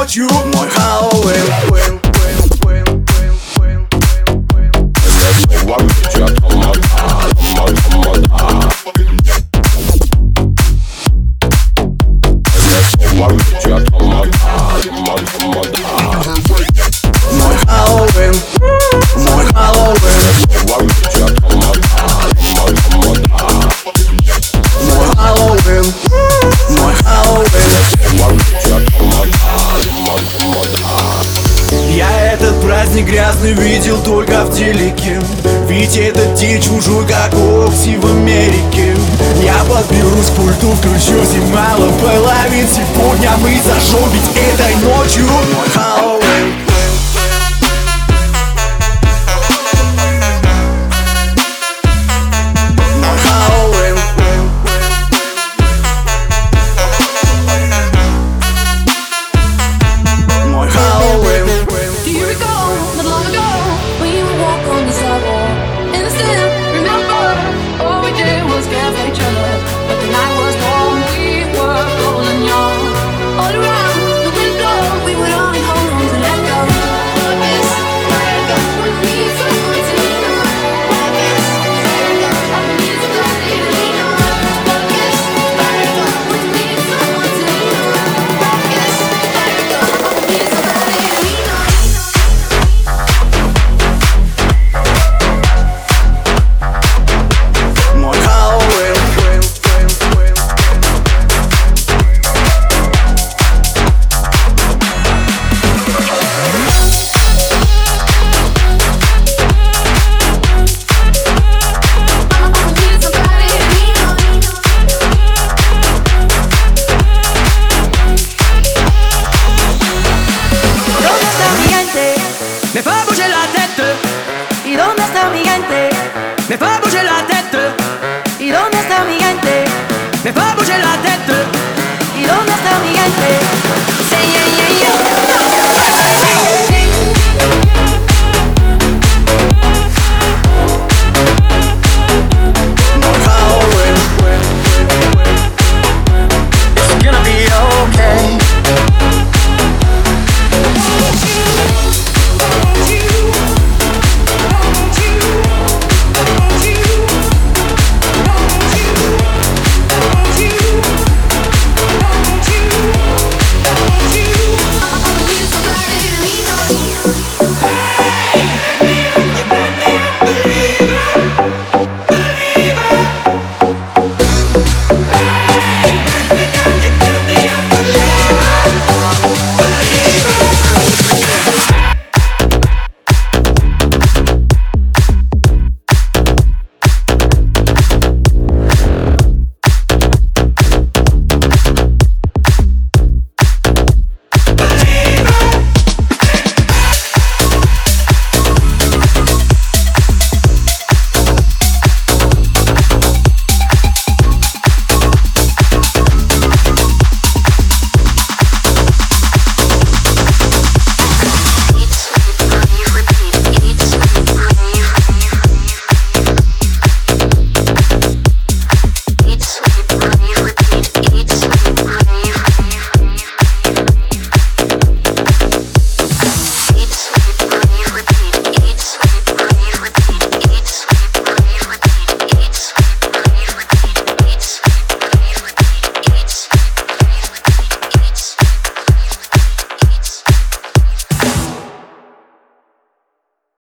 ночью. Мой Хэллоуин. Я этот праздник грязный видел только в телеке, ведь это день чужой, как Окси в Америке. Я подберусь к пульту, включусь и мало половин. Сегодня мы зажжем ведь этой ночью. Мой Хэллоуин. Me fa bouger la tête. ¿Y dónde está mi gente? Me fa bouger la tête. ¿Y dónde está mi gente? Me fa bouger la tête. ¿Y dónde está mi gente? Say yeah, yeah, yeah. It's gonna be okay. I need somebody to lean on.